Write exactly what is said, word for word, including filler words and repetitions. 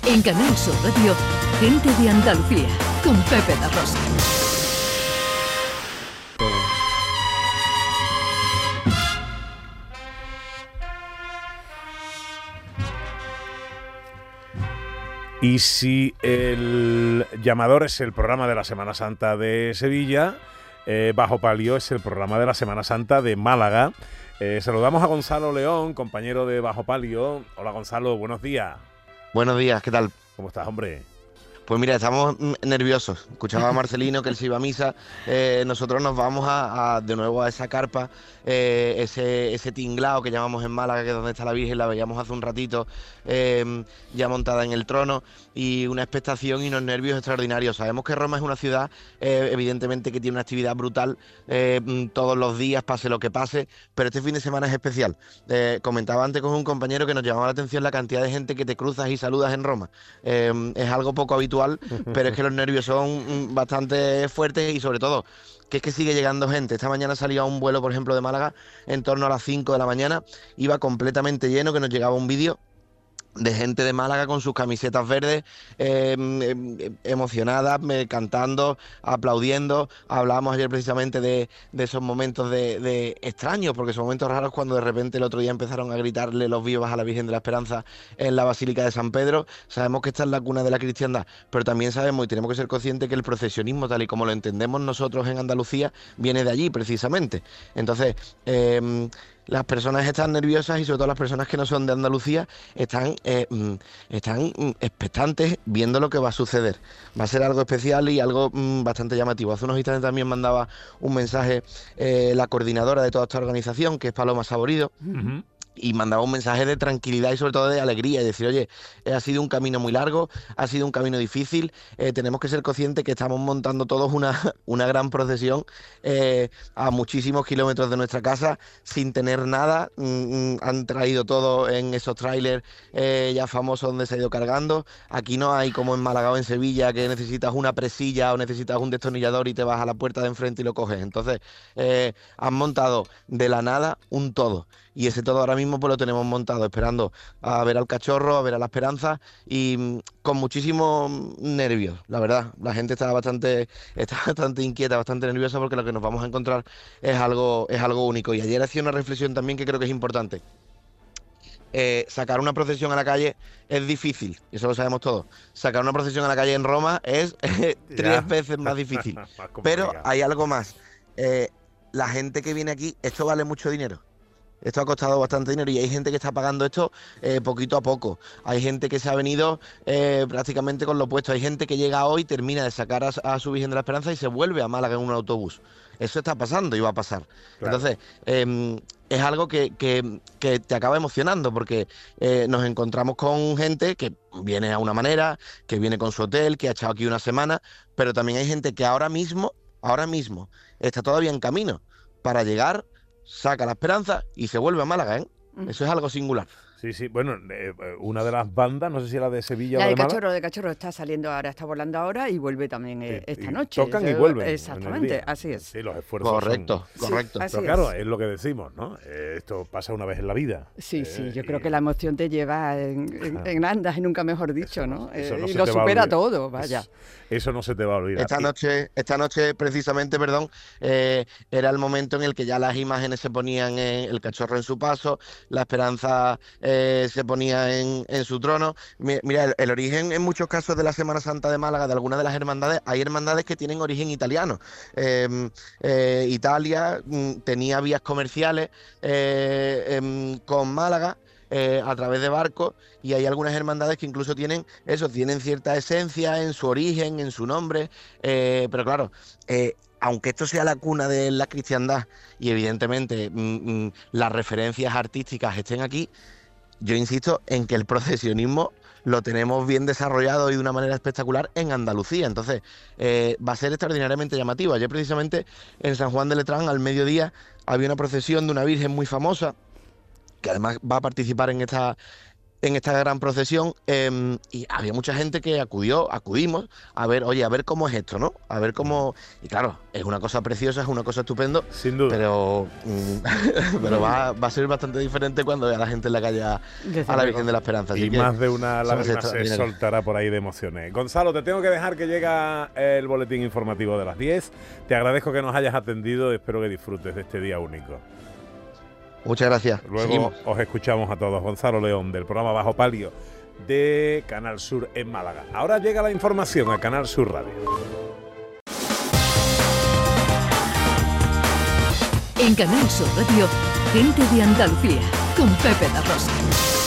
En Canal Sur Radio, Gente de Andalucía, con Pepe La Rosa. Y si el llamador es el programa de la Semana Santa de Sevilla, eh, Bajo Palio es el programa de la Semana Santa de Málaga. Eh, saludamos a Gonzalo León, compañero de Bajo Palio. Hola Gonzalo, buenos días. Buenos días, ¿qué tal? ¿Cómo estás, hombre? Pues mira, estamos nerviosos. Escuchaba a Marcelino que él se iba a misa. Eh, nosotros nos vamos a, a de nuevo a esa carpa, eh, ese, ese tinglao que llamamos en Málaga, que es donde está la Virgen, la veíamos hace un ratito, eh, ya montada en el trono, y una expectación y unos nervios extraordinarios. Sabemos que Roma es una ciudad, eh, evidentemente, que tiene una actividad brutal eh, todos los días, pase lo que pase, pero este fin de semana es especial. Eh, comentaba antes con un compañero que nos llamaba la atención la cantidad de gente que te cruzas y saludas en Roma. Eh, es algo poco habitual, pero es que los nervios son bastante fuertes y sobre todo que es que sigue llegando gente. Esta mañana salía un vuelo, por ejemplo, de Málaga en torno a las cinco de la mañana, iba completamente lleno, que nos llegaba un vídeo de gente de Málaga con sus camisetas verdes, eh, eh, emocionadas, eh, cantando, aplaudiendo. Hablábamos ayer precisamente de, de esos momentos de, de extraños, porque son momentos raros cuando de repente el otro día empezaron a gritarle los vivas a la Virgen de la Esperanza en la Basílica de San Pedro. Sabemos que esta es la cuna de la cristiandad, pero también sabemos y tenemos que ser conscientes que el procesionismo, tal y como lo entendemos nosotros en Andalucía, viene de allí precisamente. Entonces, eh, las personas están nerviosas y sobre todo las personas que no son de Andalucía están, eh, están expectantes viendo lo que va a suceder. Va a ser algo especial y algo mm, bastante llamativo. Hace unos instantes también mandaba un mensaje eh, la coordinadora de toda esta organización, que es Paloma Saborido. Uh-huh. Y mandaba un mensaje de tranquilidad y sobre todo de alegría y decir, oye, eh, ha sido un camino muy largo, ha sido un camino difícil, eh, tenemos que ser conscientes que estamos montando todos una, una gran procesión eh, a muchísimos kilómetros de nuestra casa sin tener nada. Mm, han traído todo en esos trailers eh, ya famosos donde se ha ido cargando. Aquí no hay como en Málaga o en Sevilla que necesitas una presilla o necesitas un destornillador y te vas a la puerta de enfrente y lo coges. Entonces eh, han montado de la nada un todo. Y ese todo ahora mismo pues lo tenemos montado, esperando a ver al cachorro, a ver a la Esperanza y mmm, con muchísimos nervios, la verdad. La gente está bastante, está bastante inquieta, bastante nerviosa porque lo que nos vamos a encontrar es algo, es algo único. Y ayer hacía una reflexión también que creo que es importante. Eh, sacar una procesión a la calle es difícil, y eso lo sabemos todos. Sacar una procesión a la calle en Roma es eh, tres veces más difícil. Más Pero hay algo más. Eh, la gente que viene aquí, esto vale mucho dinero. Esto ha costado bastante dinero y hay gente que está pagando esto eh, poquito a poco. Hay gente que se ha venido eh, prácticamente con lo puesto. Hay gente que llega hoy, termina de sacar a, a su Virgen de la Esperanza y se vuelve a Málaga en un autobús. Eso está pasando y va a pasar. Claro. Entonces, eh, es algo que, que, que te acaba emocionando porque eh, nos encontramos con gente que viene a una manera, que viene con su hotel, que ha estado aquí una semana, pero también hay gente que ahora mismo, ahora mismo, está todavía en camino para llegar, saca la Esperanza y se vuelve a Málaga, ¿eh? Eso es algo singular. Sí, sí, bueno, eh, una de las bandas, no sé si era de Sevilla la o de, de Málaga. Cachorro, de Cachorro está saliendo ahora, está volando ahora y vuelve también eh, sí, esta y noche. Tocan Eso, y vuelven. Exactamente, así es. Sí, los esfuerzos Correcto, son... correcto. Sí, pero claro, es. es lo que decimos, ¿no? Eh, esto pasa una vez en la vida. Sí, eh, sí, yo y... creo que la emoción te lleva en, en, en andas y nunca mejor dicho, eso, ¿no? Eso eh, no y se lo te supera va todo, vaya. Eso, eso no se te va a olvidar. Esta noche, esta noche precisamente, perdón, eh, era el momento en el que ya las imágenes se ponían en el cachorro en su paso, la Esperanza eh, se ponía en, en su trono. Mira, el, el origen en muchos casos de la Semana Santa de Málaga, de algunas de las hermandades, hay hermandades que tienen origen italiano. Eh, eh, Italia mm, tenía vías comerciales eh, eh, con Málaga, Eh, a través de barcos, y hay algunas hermandades que incluso tienen eso, tienen cierta esencia en su origen, en su nombre, eh, pero claro, eh, aunque esto sea la cuna de la cristiandad y evidentemente mm, mm, las referencias artísticas estén aquí, yo insisto en que el procesionismo lo tenemos bien desarrollado y de una manera espectacular en Andalucía. Entonces eh, va a ser extraordinariamente llamativo. Ayer precisamente en San Juan de Letrán al mediodía había una procesión de una virgen muy famosa que además va a participar en esta en esta gran procesión, eh, y había mucha gente que acudió, acudimos a ver, oye, a ver cómo es esto, ¿no? A ver cómo... Y claro, es una cosa preciosa, es una cosa estupenda, sin duda, pero, pero va, va a ser bastante diferente cuando vea a la gente en la calle a, a la Virgen de la Esperanza. Así y que más de una lágrima se extraordinarios. soltará por ahí de emociones. Gonzalo, te tengo que dejar, que llega el boletín informativo de las diez. Te agradezco que nos hayas atendido, espero que disfrutes de este día único. Muchas gracias. Luego Seguimos. os escuchamos a todos. Gonzalo León, del programa Bajo Palio de Canal Sur en Málaga. Ahora llega la información a Canal Sur Radio. En Canal Sur Radio, Gente de Andalucía, con Pepe da Rosa.